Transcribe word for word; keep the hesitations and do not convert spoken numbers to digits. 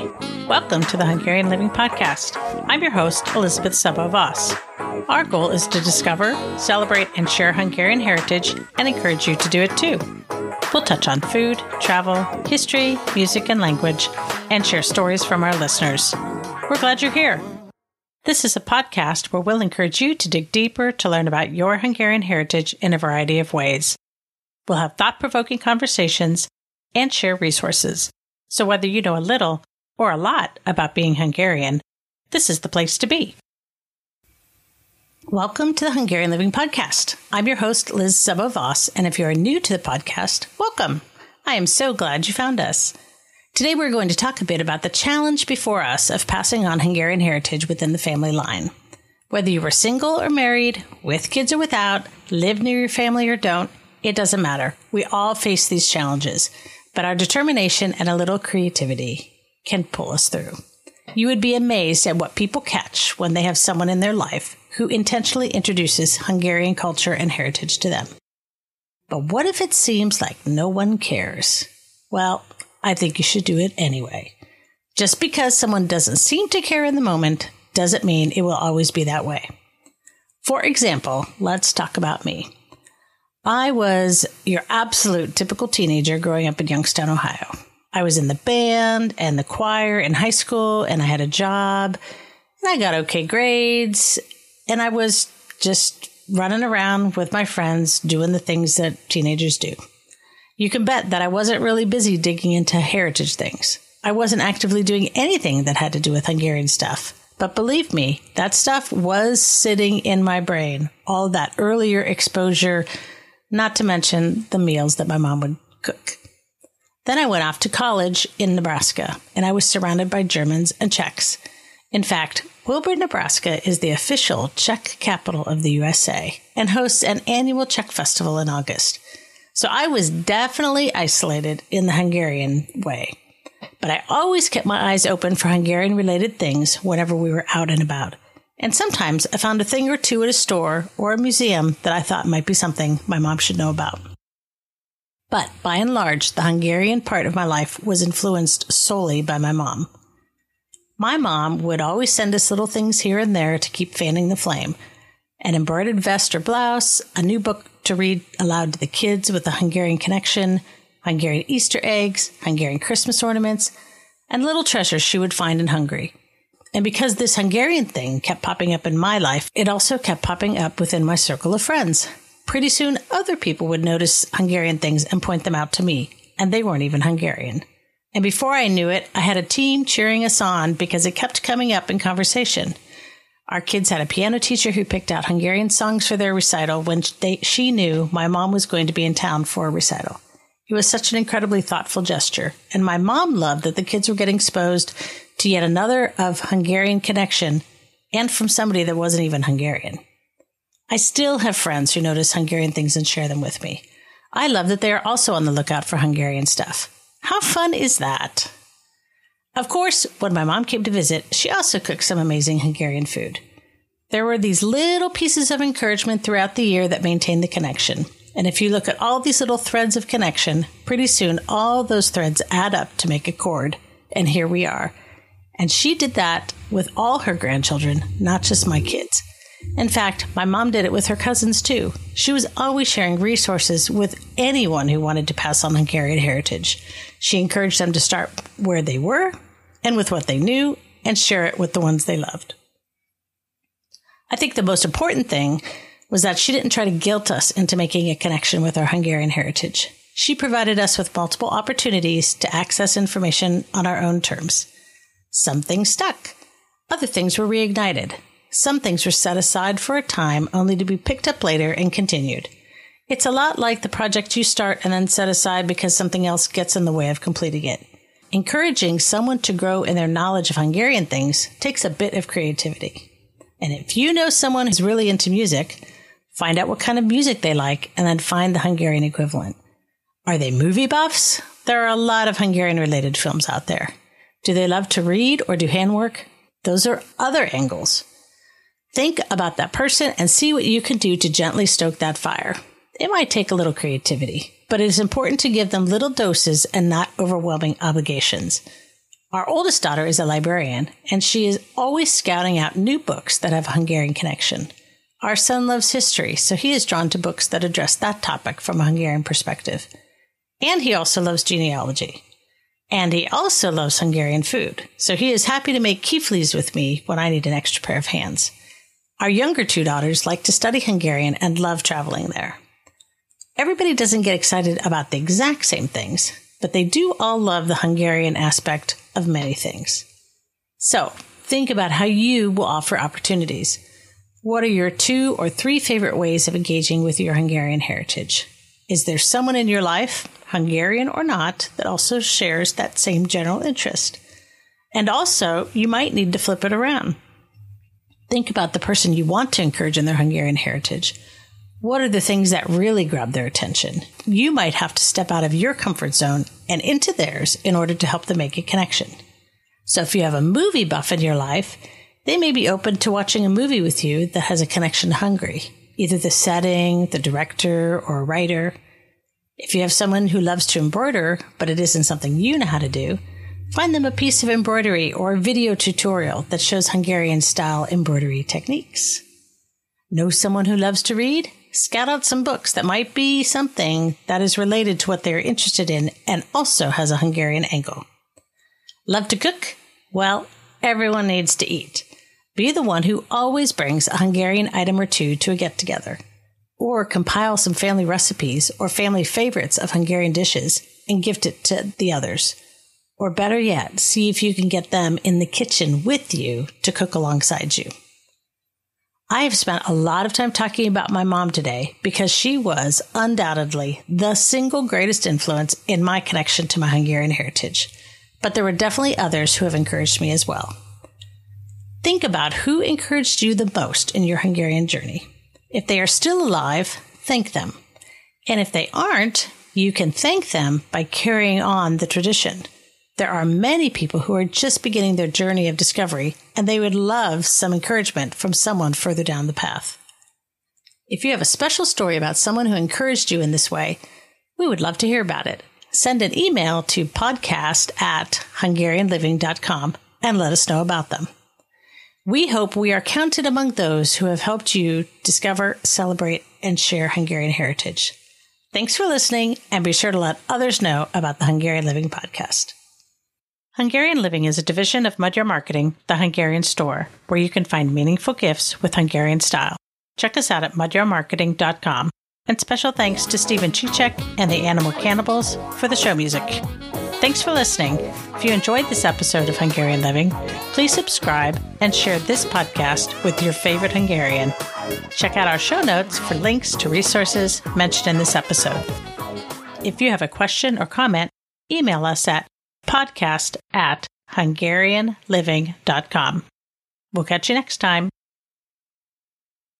Hi, welcome to the Hungarian Living Podcast. I'm your host, Elizabeth Szabo-Voss. Our goal is to discover, celebrate, and share Hungarian heritage and encourage you to do it too. We'll touch on food, travel, history, music, and language, and share stories from our listeners. We're glad you're here. This is a podcast where we'll encourage you to dig deeper to learn about your Hungarian heritage in a variety of ways. We'll have thought-provoking conversations and share resources. So whether you know a little or a lot about being Hungarian, this is the place to be. Welcome to the Hungarian Living Podcast. I'm your host, Liz Szabo-Voss, and if you're new to the podcast, welcome. I am so glad you found us. Today we're going to talk a bit about the challenge before us of passing on Hungarian heritage within the family line. Whether you were single or married, with kids or without, live near your family or don't, it doesn't matter. We all face these challenges, but our determination and a little creativity can pull us through. You would be amazed at what people catch when they have someone in their life who intentionally introduces Hungarian culture and heritage to them. But what if it seems like no one cares? Well, I think you should do it anyway. Just because someone doesn't seem to care in the moment doesn't mean it will always be that way. For example, let's talk about me. I was your absolute typical teenager growing up in Youngstown, Ohio. I was in the band and the choir in high school, and I had a job, and I got okay grades, and I was just running around with my friends doing the things that teenagers do. You can bet that I wasn't really busy digging into heritage things. I wasn't actively doing anything that had to do with Hungarian stuff. But believe me, that stuff was sitting in my brain. All that earlier exposure, not to mention the meals that my mom would cook. Then I went off to college in Nebraska, and I was surrounded by Germans and Czechs. In fact, Wilbur, Nebraska is the official Czech capital of the U S A and hosts an annual Czech festival in August. So I was definitely isolated in the Hungarian way. But I always kept my eyes open for Hungarian-related things whenever we were out and about. And sometimes I found a thing or two at a store or a museum that I thought might be something my mom should know about. But by and large, the Hungarian part of my life was influenced solely by my mom. My mom would always send us little things here and there to keep fanning the flame. An embroidered vest or blouse, a new book to read aloud to the kids with a Hungarian connection, Hungarian Easter eggs, Hungarian Christmas ornaments, and little treasures she would find in Hungary. And because this Hungarian thing kept popping up in my life, it also kept popping up within my circle of friends. Pretty soon, other people would notice Hungarian things and point them out to me, and they weren't even Hungarian. And before I knew it, I had a team cheering us on because it kept coming up in conversation. Our kids had a piano teacher who picked out Hungarian songs for their recital when they, she knew my mom was going to be in town for a recital. It was such an incredibly thoughtful gesture, and my mom loved that the kids were getting exposed to yet another of Hungarian connection, and from somebody that wasn't even Hungarian. I still have friends who notice Hungarian things and share them with me. I love that they are also on the lookout for Hungarian stuff. How fun is that? Of course, when my mom came to visit, she also cooked some amazing Hungarian food. There were these little pieces of encouragement throughout the year that maintained the connection. And if you look at all these little threads of connection, pretty soon all those threads add up to make a cord. And here we are. And she did that with all her grandchildren, not just my kids. In fact, my mom did it with her cousins too. She was always sharing resources with anyone who wanted to pass on Hungarian heritage. She encouraged them to start where they were and with what they knew and share it with the ones they loved. I think the most important thing was that she didn't try to guilt us into making a connection with our Hungarian heritage. She provided us with multiple opportunities to access information on our own terms. Some things stuck. Other things were reignited. Some things were set aside for a time only to be picked up later and continued. It's a lot like the project you start and then set aside because something else gets in the way of completing it. Encouraging someone to grow in their knowledge of Hungarian things takes a bit of creativity. And if you know someone who's really into music, find out what kind of music they like and then find the Hungarian equivalent. Are they movie buffs? There are a lot of Hungarian-related films out there. Do they love to read or do handwork? Those are other angles. Think about that person and see what you can do to gently stoke that fire. It might take a little creativity, but it is important to give them little doses and not overwhelming obligations. Our oldest daughter is a librarian, and she is always scouting out new books that have a Hungarian connection. Our son loves history, so he is drawn to books that address that topic from a Hungarian perspective. And he also loves genealogy. And he also loves Hungarian food, so he is happy to make kiflis with me when I need an extra pair of hands. Our younger two daughters like to study Hungarian and love traveling there. Everybody doesn't get excited about the exact same things, but they do all love the Hungarian aspect of many things. So, think about how you will offer opportunities. What are your two or three favorite ways of engaging with your Hungarian heritage? Is there someone in your life, Hungarian or not, that also shares that same general interest? And also, you might need to flip it around. Think about the person you want to encourage in their Hungarian heritage. What are the things that really grab their attention? You might have to step out of your comfort zone and into theirs in order to help them make a connection. So if you have a movie buff in your life, they may be open to watching a movie with you that has a connection to Hungary, either the setting, the director, or a writer. If you have someone who loves to embroider, but it isn't something you know how to do, find them a piece of embroidery or a video tutorial that shows Hungarian-style embroidery techniques. Know someone who loves to read? Scout out some books that might be something that is related to what they're interested in and also has a Hungarian angle. Love to cook? Well, everyone needs to eat. Be the one who always brings a Hungarian item or two to a get-together. Or compile some family recipes or family favorites of Hungarian dishes and gift it to the others. Or better yet, see if you can get them in the kitchen with you to cook alongside you. I have spent a lot of time talking about my mom today because she was undoubtedly the single greatest influence in my connection to my Hungarian heritage. But there were definitely others who have encouraged me as well. Think about who encouraged you the most in your Hungarian journey. If they are still alive, thank them. And if they aren't, you can thank them by carrying on the tradition. There are many people who are just beginning their journey of discovery, and they would love some encouragement from someone further down the path. If you have a special story about someone who encouraged you in this way, we would love to hear about it. Send an email to podcast at hungarian living dot com and let us know about them. We hope we are counted among those who have helped you discover, celebrate, and share Hungarian heritage. Thanks for listening, and be sure to let others know about the Hungarian Living Podcast. Hungarian Living is a division of Magyar Marketing, the Hungarian store, where you can find meaningful gifts with Hungarian style. Check us out at magyar marketing dot com. And special thanks to Stephen Chichek and the Animal Cannibals for the show music. Thanks for listening. If you enjoyed this episode of Hungarian Living, please subscribe and share this podcast with your favorite Hungarian. Check out our show notes for links to resources mentioned in this episode. If you have a question or comment, email us at podcast at hungarian living dot com. We'll catch you next time.